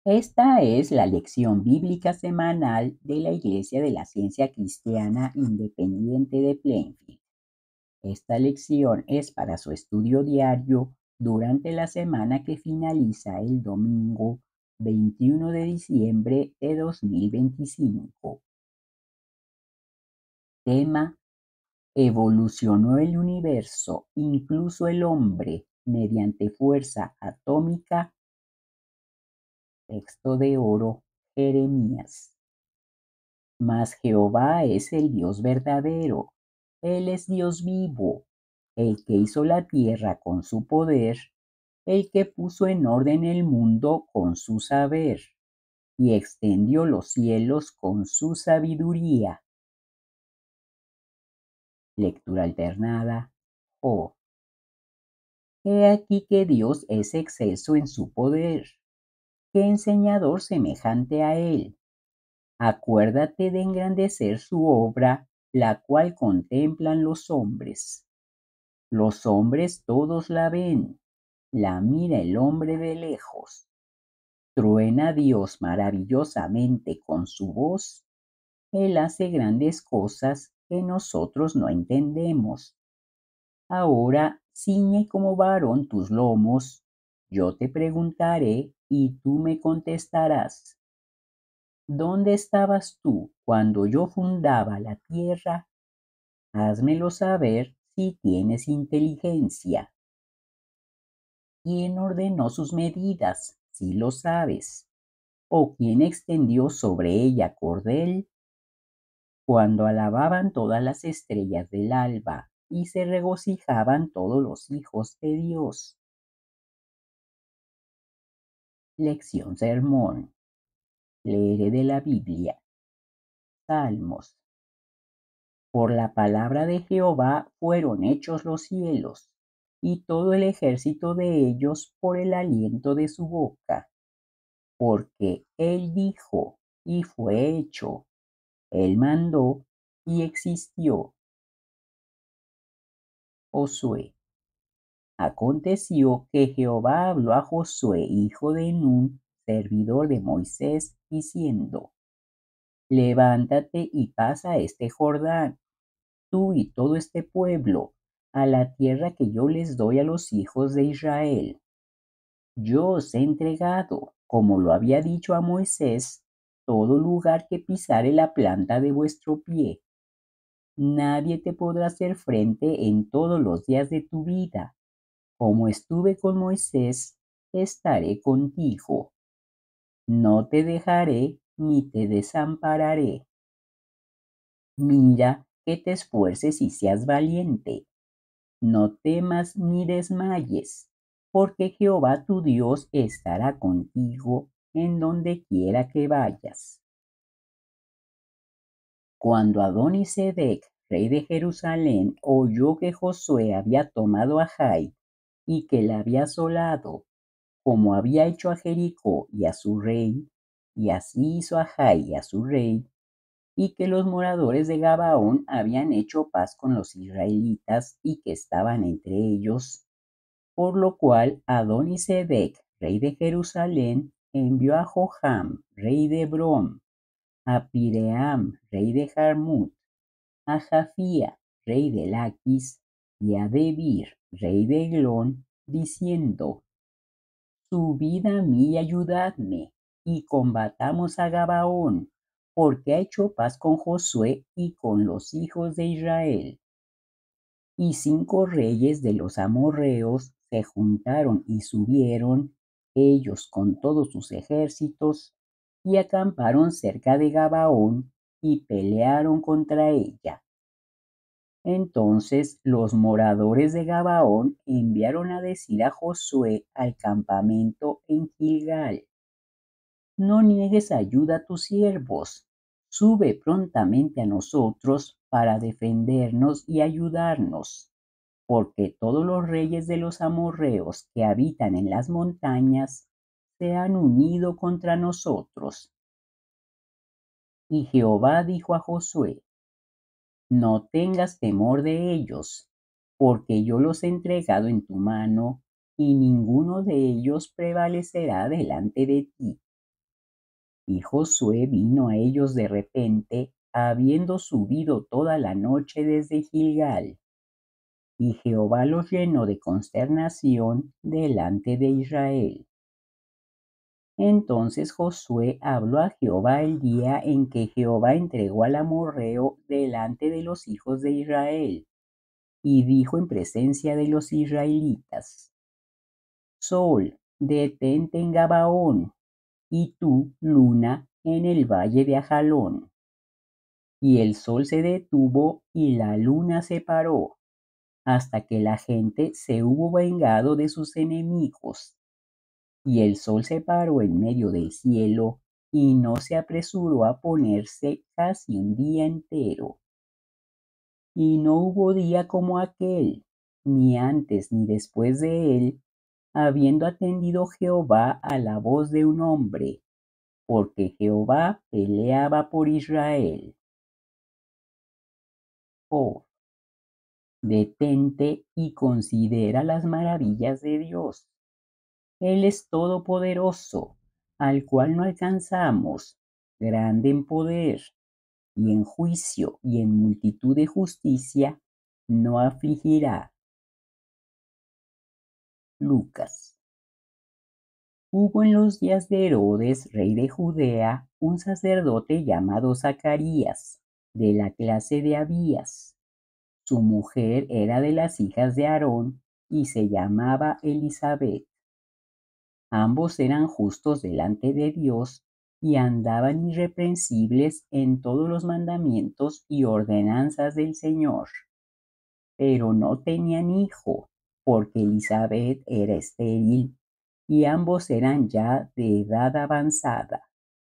Esta es la lección bíblica semanal de la Iglesia de la Ciencia Cristiana Independiente de Plainfield. Esta lección es para su estudio diario durante la semana que finaliza el domingo 21 de diciembre de 2025. Tema: ¿evolucionó el universo, incluso el hombre, mediante fuerza atómica? Texto de oro, Jeremías. Mas Jehová es el Dios verdadero, Él es Dios vivo, el que hizo la tierra con su poder, el que puso en orden el mundo con su saber, y extendió los cielos con su sabiduría. Lectura alternada. Oh, he aquí que Dios es excelso en su poder, qué enseñador semejante a Él. Acuérdate de engrandecer su obra, la cual contemplan los hombres. Los hombres todos la ven, la mira el hombre de lejos. Truena Dios maravillosamente con su voz, Él hace grandes cosas que nosotros no entendemos. Ahora ciñe como varón tus lomos, yo te preguntaré y tú me contestarás. ¿Dónde estabas tú cuando yo fundaba la tierra? Házmelo saber si tienes inteligencia. ¿Quién ordenó sus medidas, si lo sabes? ¿O quién extendió sobre ella cordel? Cuando alababan todas las estrellas del alba y se regocijaban todos los hijos de Dios. Lección Sermón. Leeré de la Biblia. Salmos. Por la palabra de Jehová fueron hechos los cielos, y todo el ejército de ellos por el aliento de su boca. Porque él dijo, y fue hecho. Él mandó, y existió. Josué. Aconteció que Jehová habló a Josué, hijo de Nun, servidor de Moisés, diciendo: Levántate y pasa este Jordán, tú y todo este pueblo, a la tierra que yo les doy a los hijos de Israel. Yo os he entregado, como lo había dicho a Moisés, todo lugar que pisare la planta de vuestro pie. Nadie te podrá hacer frente en todos los días de tu vida. Como estuve con Moisés, estaré contigo. No te dejaré ni te desampararé. Mira que te esfuerces y seas valiente. No temas ni desmayes, porque Jehová tu Dios estará contigo en donde quiera que vayas. Cuando Adonisedec, rey de Jerusalén, oyó que Josué había tomado a Jai y que la había asolado, como había hecho a Jericó y a su rey, y así hizo a Jai y a su rey, y que los moradores de Gabaón habían hecho paz con los israelitas y que estaban entre ellos, por lo cual Adonisedec, rey de Jerusalén, envió a Joram, rey de Hebrón, a Piream, rey de Jarmut, a Jafía, rey de Laquis, y a Debir, rey de Eglón, diciendo: Subid a mí y ayudadme, y combatamos a Gabaón, porque ha hecho paz con Josué y con los hijos de Israel. Y 5 reyes de los amorrheos se juntaron y subieron, ellos con todos sus ejércitos, y acamparon cerca de Gabaón y pelearon contra ella. Entonces los moradores de Gabaón enviaron a decir a Josué al campamento en Gilgal: No niegues ayuda a tus siervos, sube prontamente a nosotros para defendernos y ayudarnos, porque todos los reyes de los amorrheos que habitan en las montañas se han unido contra nosotros. Y Jehová dijo a Josué: No tengas temor de ellos, porque yo los he entregado en tu mano, y ninguno de ellos prevalecerá delante de ti. Y Josué vino a ellos de repente, habiendo subido toda la noche desde Gilgal, y Jehová los llenó de consternación delante de Israel. Entonces Josué habló a Jehová el día en que Jehová entregó al amorreo delante de los hijos de Israel, y dijo en presencia de los israelitas: Sol, detente en Gabaón, y tú, luna, en el valle de Ajalón. Y el sol se detuvo y la luna se paró, hasta que la gente se hubo vengado de sus enemigos. Y el sol se paró en medio del cielo, y no se apresuró a ponerse casi un día entero. Y no hubo día como aquel, ni antes ni después de él, habiendo atendido Jehová a la voz de un hombre, porque Jehová peleaba por Israel. Oh, detente y considera las maravillas de Dios. Él es todopoderoso, al cual no alcanzamos, grande en poder, y en juicio y en multitud de justicia no afligirá. Lucas. Hubo en los días de Herodes, rey de Judea, un sacerdote llamado Zacarías, de la clase de Abías. Su mujer era de las hijas de Aarón y se llamaba Elisabet. Ambos eran justos delante de Dios y andaban irreprensibles en todos los mandamientos y ordenanzas del Señor. Pero no tenían hijo, porque Elisabet era estéril y ambos eran ya de edad avanzada.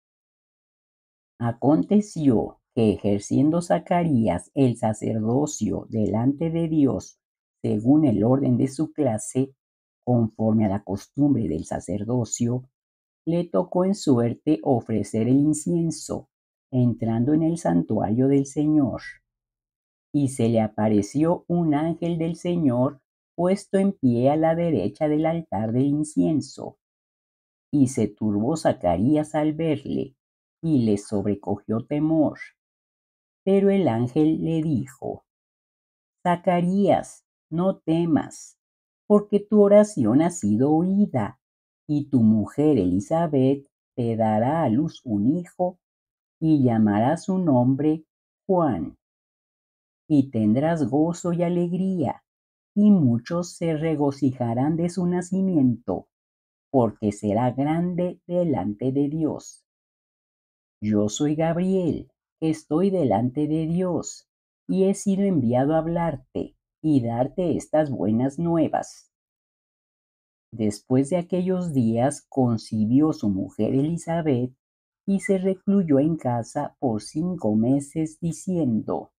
Aconteció que ejerciendo Zacarías el sacerdocio delante de Dios, según el orden de su clase, conforme a la costumbre del sacerdocio, le tocó en suerte ofrecer el incienso, entrando en el santuario del Señor. Y se le apareció un ángel del Señor puesto en pie a la derecha del altar del incienso. Y se turbó Zacarías al verle, y le sobrecogió temor. Pero el ángel le dijo: Zacarías, no temas, porque tu oración ha sido oída, y tu mujer Elisabet te dará a luz un hijo, y llamará su nombre Juan. Y tendrás gozo y alegría, y muchos se regocijarán de su nacimiento, porque será grande delante de Dios. Yo soy Gabriel, que estoy delante de Dios, y he sido enviado a hablarte y darte estas buenas nuevas. Después de aquellos días concibió su mujer Elisabet y se recluyó en casa por 5 meses, diciendo: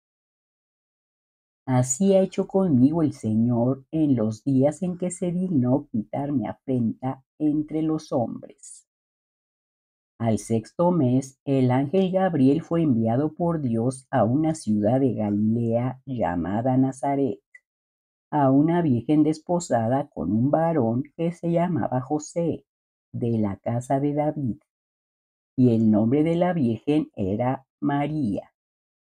Así ha hecho conmigo el Señor en los días en que se dignó quitar mi afrenta entre los hombres. Al sexto mes, el ángel Gabriel fue enviado por Dios a una ciudad de Galilea llamada Nazaret, a una virgen desposada con un varón que se llamaba José, de la casa de David, y el nombre de la virgen era María.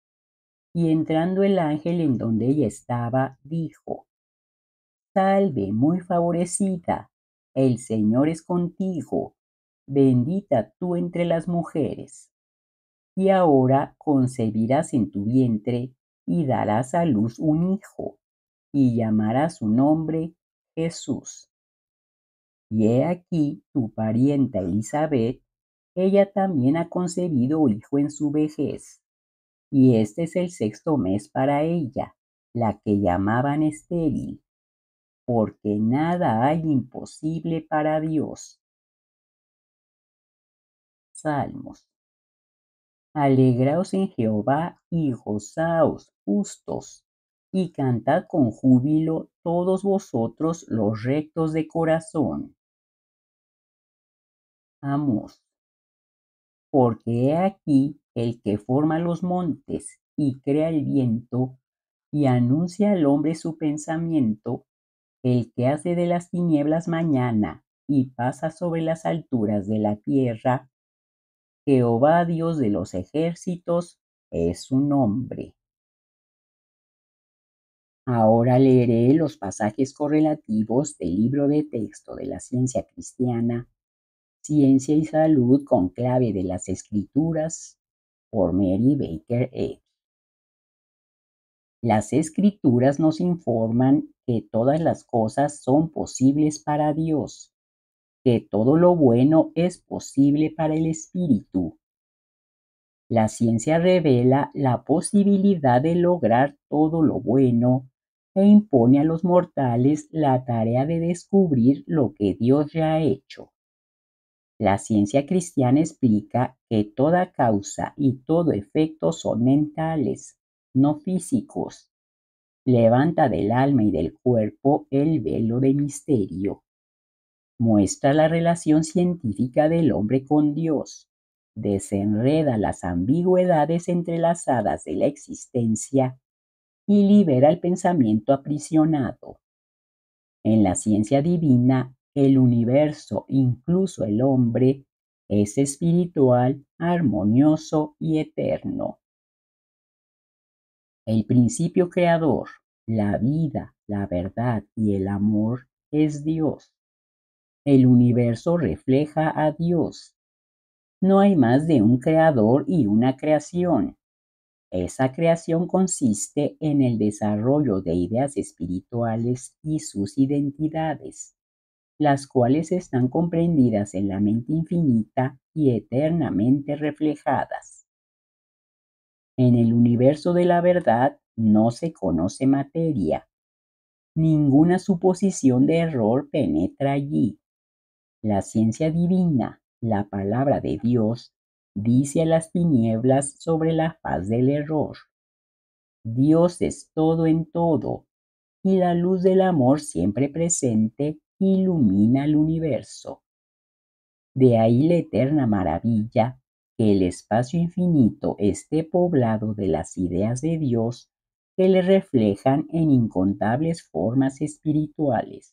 Y entrando el ángel en donde ella estaba, dijo: Salve, muy favorecida, el Señor es contigo, bendita tú entre las mujeres. Y ahora concebirás en tu vientre y darás a luz un hijo, y llamarás su nombre Jesús. Y he aquí tu parienta Elisabet, ella también ha concebido hijo en su vejez, y este es el sexto mes para ella, la que llamaban estéril, porque nada hay imposible para Dios. Salmos. Alegraos en Jehová y gozaos, justos, y cantad con júbilo todos vosotros los rectos de corazón. Amós. Porque he aquí el que forma los montes y crea el viento, y anuncia al hombre su pensamiento, el que hace de las tinieblas mañana y pasa sobre las alturas de la tierra, Jehová Dios de los ejércitos es su nombre. Ahora leeré los pasajes correlativos del libro de texto de la ciencia cristiana, Ciencia y Salud con clave de las Escrituras, por Mary Baker Eddy. Las Escrituras nos informan que todas las cosas son posibles para Dios, que todo lo bueno es posible para el espíritu. La ciencia revela la posibilidad de lograr todo lo bueno e impone a los mortales la tarea de descubrir lo que Dios ya ha hecho. La ciencia cristiana explica que toda causa y todo efecto son mentales, no físicos. Levanta del alma y del cuerpo el velo de misterio. Muestra la relación científica del hombre con Dios. Desenreda las ambigüedades entrelazadas de la existencia y libera el pensamiento aprisionado. En la ciencia divina, el universo, incluso el hombre, es espiritual, armonioso y eterno. El principio creador, la vida, la verdad y el amor es Dios. El universo refleja a Dios. No hay más de un creador y una creación. Esa creación consiste en el desarrollo de ideas espirituales y sus identidades, las cuales están comprendidas en la mente infinita y eternamente reflejadas. En el universo de la verdad no se conoce materia. Ninguna suposición de error penetra allí. La ciencia divina, la palabra de Dios, dice a las tinieblas sobre la faz del error. Dios es todo en todo, y la luz del amor siempre presente ilumina el universo. De ahí la eterna maravilla que el espacio infinito esté poblado de las ideas de Dios que le reflejan en incontables formas espirituales.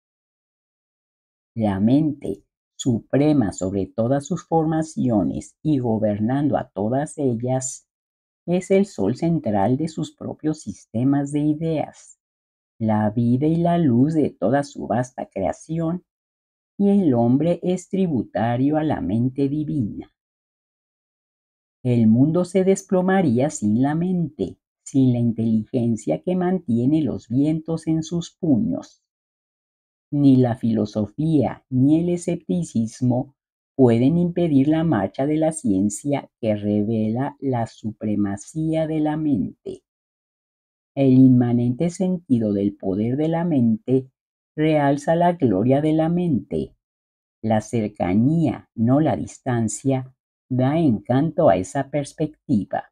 La mente, suprema sobre todas sus formaciones y gobernando a todas ellas, es el sol central de sus propios sistemas de ideas, la vida y la luz de toda su vasta creación, y el hombre es tributario a la mente divina. El mundo se desplomaría sin la mente, sin la inteligencia que mantiene los vientos en sus puños. Ni la filosofía ni el escepticismo pueden impedir la marcha de la ciencia que revela la supremacía de la mente. El inmanente sentido del poder de la mente realza la gloria de la mente. La cercanía, no la distancia, da encanto a esa perspectiva.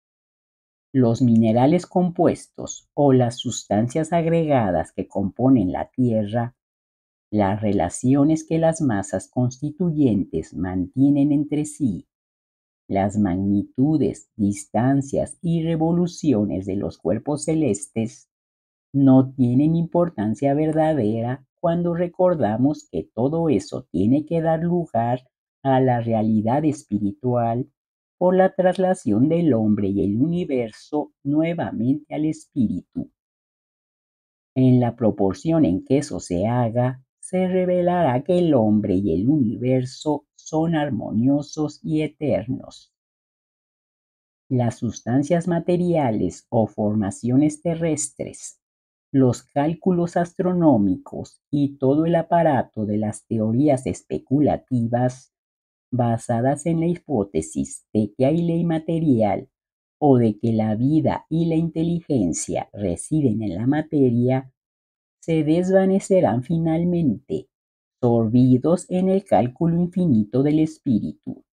Los minerales compuestos o las sustancias agregadas que componen la Tierra, las relaciones que las masas constituyentes mantienen entre sí, las magnitudes, distancias y revoluciones de los cuerpos celestes no tienen importancia verdadera cuando recordamos que todo eso tiene que dar lugar a la realidad espiritual por la traslación del hombre y el universo nuevamente al espíritu. En la proporción en que eso se haga, se revelará que el hombre y el universo son armoniosos y eternos. Las sustancias materiales o formaciones terrestres, los cálculos astronómicos y todo el aparato de las teorías especulativas basadas en la hipótesis de que hay ley material o de que la vida y la inteligencia residen en la materia, se desvanecerán finalmente, sorbidos en el cálculo infinito del espíritu.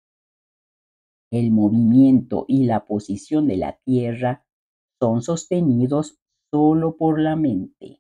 El movimiento y la posición de la Tierra son sostenidos solo por la mente.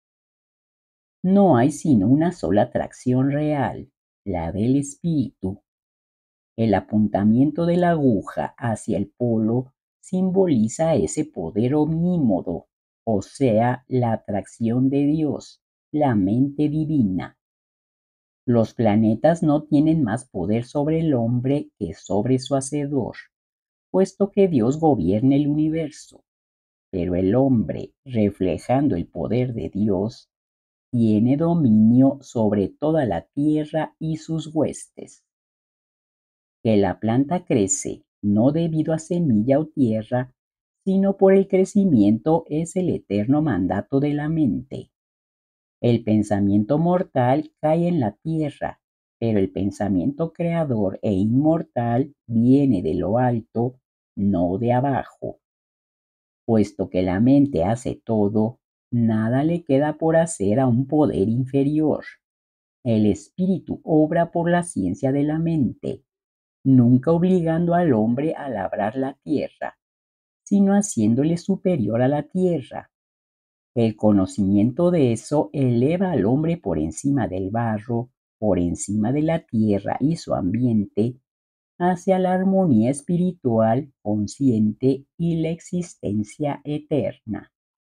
No hay sino una sola atracción real, la del espíritu. El apuntamiento de la aguja hacia el polo simboliza ese poder omnímodo, o sea, la atracción de Dios, la mente divina. Los planetas no tienen más poder sobre el hombre que sobre su hacedor, puesto que Dios gobierna el universo, pero el hombre, reflejando el poder de Dios, tiene dominio sobre toda la tierra y sus huestes. Que la planta crece no debido a semilla o tierra, sino por el crecimiento es el eterno mandato de la mente. El pensamiento mortal cae en la tierra, pero el pensamiento creador e inmortal viene de lo alto, no de abajo. Puesto que la mente hace todo, nada le queda por hacer a un poder inferior. El espíritu obra por la ciencia de la mente, nunca obligando al hombre a labrar la tierra, sino haciéndole superior a la tierra. El conocimiento de eso eleva al hombre por encima del barro, por encima de la tierra y su ambiente, hacia la armonía espiritual consciente y la existencia eterna.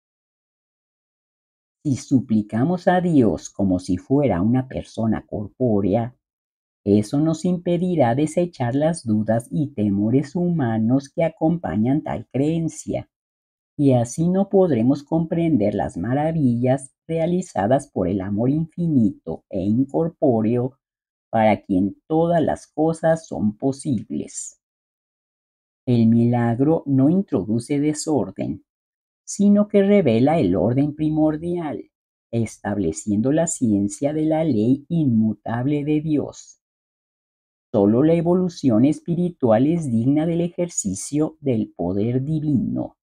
Si suplicamos a Dios como si fuera una persona corpórea, eso nos impedirá desechar las dudas y temores humanos que acompañan tal creencia, y así no podremos comprender las maravillas realizadas por el amor infinito e incorpóreo para quien todas las cosas son posibles. El milagro no introduce desorden, sino que revela el orden primordial, estableciendo la ciencia de la ley inmutable de Dios. Solo la evolución espiritual es digna del ejercicio del poder divino.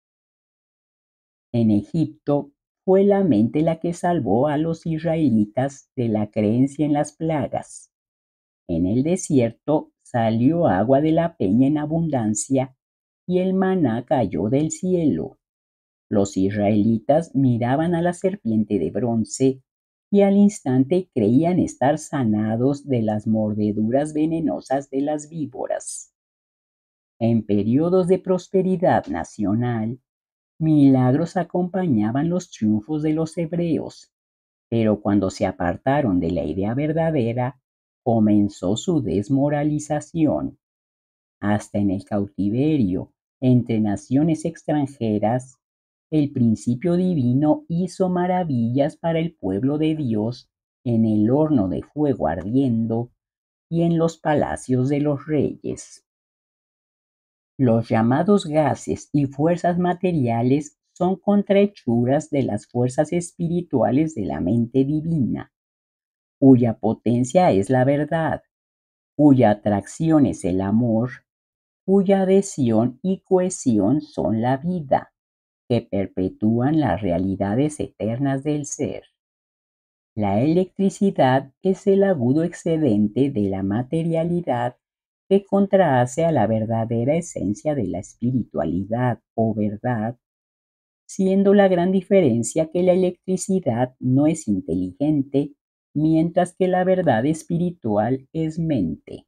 En Egipto fue la mente la que salvó a los israelitas de la creencia en las plagas. En el desierto salió agua de la peña en abundancia y el maná cayó del cielo. Los israelitas miraban a la serpiente de bronce y al instante creían estar sanados de las mordeduras venenosas de las víboras. En periodos de prosperidad nacional, milagros acompañaban los triunfos de los hebreos, pero cuando se apartaron de la idea verdadera, comenzó su desmoralización. Hasta en el cautiverio, entre naciones extranjeras, el principio divino hizo maravillas para el pueblo de Dios en el horno de fuego ardiendo y en los palacios de los reyes. Los llamados gases y fuerzas materiales son contrahechuras de las fuerzas espirituales de la mente divina, cuya potencia es la verdad, cuya atracción es el amor, cuya adhesión y cohesión son la vida, que perpetúan las realidades eternas del ser. La electricidad es el agudo excedente de la materialidad que contrahace a la verdadera esencia de la espiritualidad o verdad, siendo la gran diferencia que la electricidad no es inteligente, mientras que la verdad espiritual es mente.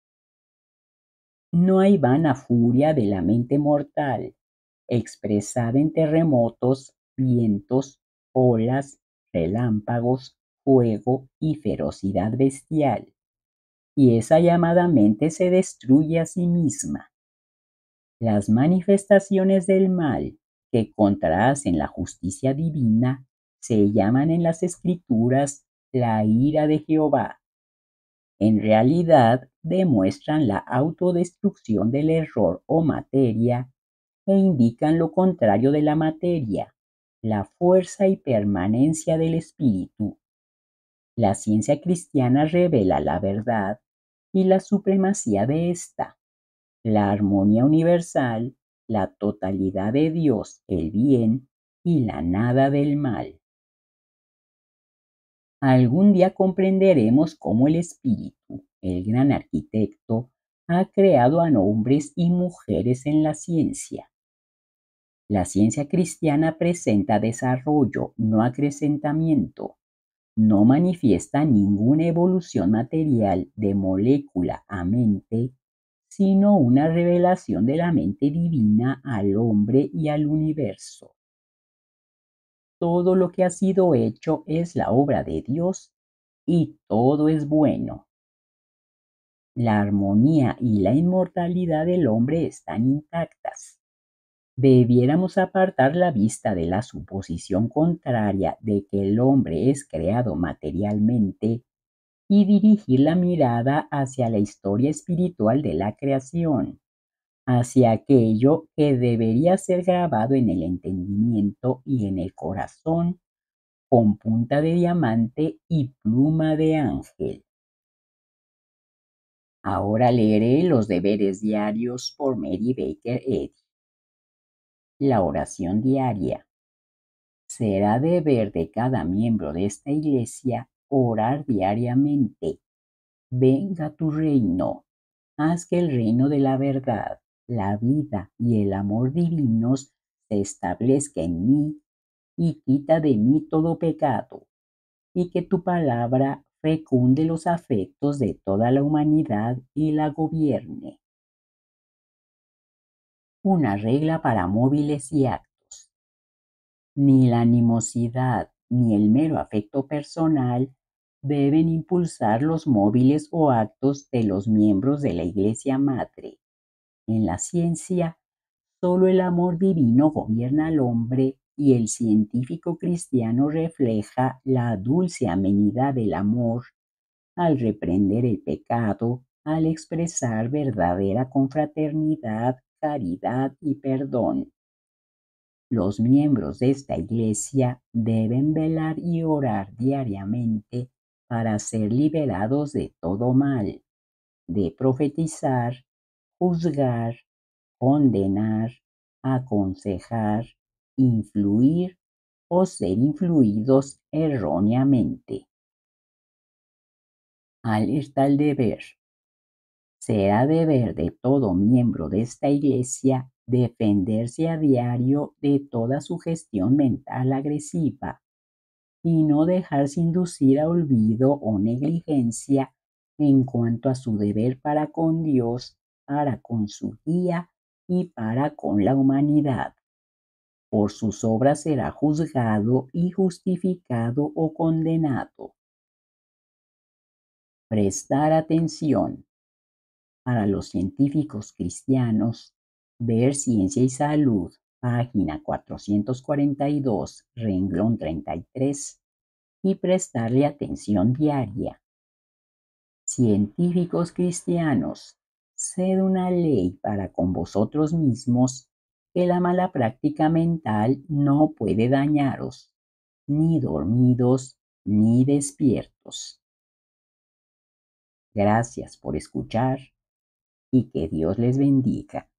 No hay vana furia de la mente mortal, expresada en terremotos, vientos, olas, relámpagos, fuego y ferocidad bestial, y esa llamada mente se destruye a sí misma. Las manifestaciones del mal que contrahacen la justicia divina se llaman en las escrituras la ira de Jehová. En realidad demuestran la autodestrucción del error o materia e indican lo contrario de la materia, la fuerza y permanencia del espíritu. La ciencia cristiana revela la verdad y la supremacía de ésta, la armonía universal, la totalidad de Dios, el bien y la nada del mal. Algún día comprenderemos cómo el espíritu, el gran arquitecto, ha creado a hombres y mujeres en la ciencia. La ciencia cristiana presenta desarrollo, no acrecentamiento. No manifiesta ninguna evolución material de molécula a mente, sino una revelación de la mente divina al hombre y al universo. Todo lo que ha sido hecho es la obra de Dios y todo es bueno. La armonía y la inmortalidad del hombre están intactas. Debiéramos apartar la vista de la suposición contraria de que el hombre es creado materialmente y dirigir la mirada hacia la historia espiritual de la creación, hacia aquello que debería ser grabado en el entendimiento y en el corazón con punta de diamante y pluma de ángel. Ahora leeré los deberes diarios por Mary Baker Eddy. La oración diaria. Será deber de cada miembro de esta iglesia orar diariamente. Venga tu reino. Haz que el reino de la verdad, la vida y el amor divinos se establezca en mí y quita de mí todo pecado, y que tu palabra fecunde los afectos de toda la humanidad y la gobierne. Una regla para móviles y actos. Ni la animosidad ni el mero afecto personal deben impulsar los móviles o actos de los miembros de la Iglesia Madre. En la ciencia, solo el amor divino gobierna al hombre y el científico cristiano refleja la dulce amenidad del amor al reprender el pecado, al expresar verdadera confraternidad, caridad y perdón. Los miembros de esta iglesia deben velar y orar diariamente para ser liberados de todo mal, de profetizar, juzgar, condenar, aconsejar, influir o ser influidos erróneamente. Alerta al deber. Será deber de todo miembro de esta iglesia defenderse a diario de toda sugestión mental agresiva y no dejarse inducir a olvido o negligencia en cuanto a su deber para con Dios, para con su guía y para con la humanidad. Por sus obras será juzgado y justificado o condenado. Prestar atención. Para los científicos cristianos, ver Ciencia y Salud, página 442, renglón 33, y prestarle atención diaria. Científicos cristianos, sed una ley para con vosotros mismos que la mala práctica mental no puede dañaros, ni dormidos ni despiertos. Gracias por escuchar y que Dios les bendiga.